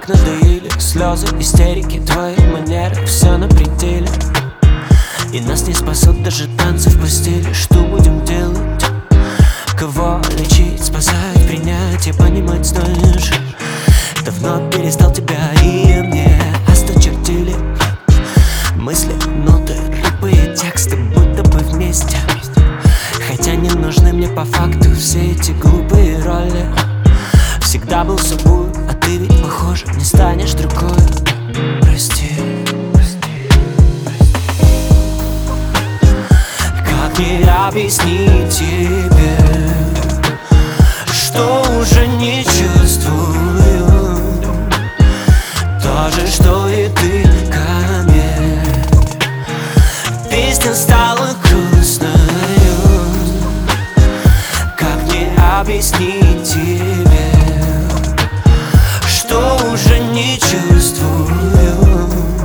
надоели слезы, истерики, твои манеры, все на пределе. И нас не спасут даже танцы в постели. Что будем делать? Кого лечить, спасать, принять и понимать знаешь. Давно перестал тебя и мне осточертили мысли, ноты, тупые тексты, будто бы вместе. Хотя не нужны мне по факту все эти глупые роли. Всегда был собой, а ты ведь похоже не станешь другой. Прости. Как мне объяснить тебе, что уже не чувствую то же, что и ты ко мне. Песня стала грустною. Как мне объяснить тебе, что уже не чувствую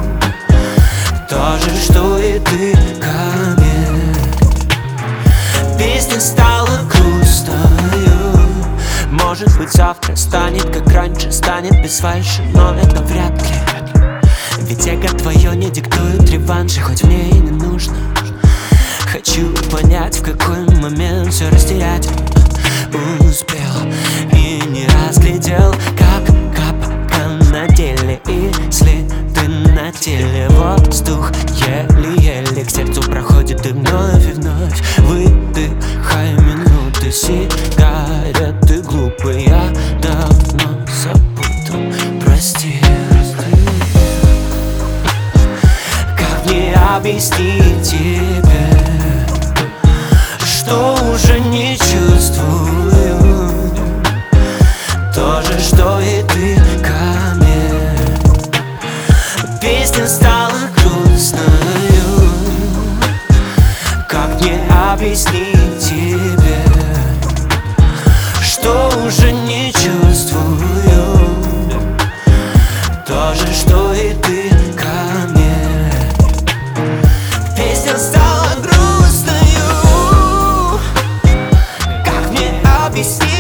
то же, что и ты ко мне. Песня стала грустною. Может быть, завтра станет как раньше, станет без фальши, но это вряд ли. Ведь эго твое не диктует реванши, хоть мне и не нужно. Хочу понять, в какой момент все растерять успел и не разглядел, как капка на деле. И следы на теле, воздух еле-еле к сердцу проходит и вновь выдыхай минуты. Сигареты глупые, я давно запутал. Прости. Как мне объяснить тебе, что уже не чувствую то же, что и ты ко мне. Песня стала грустною. Как мне объяснить тебе, что уже не чувствую то же, что и ты ко мне. Песня стала грустною. Как мне объяснить?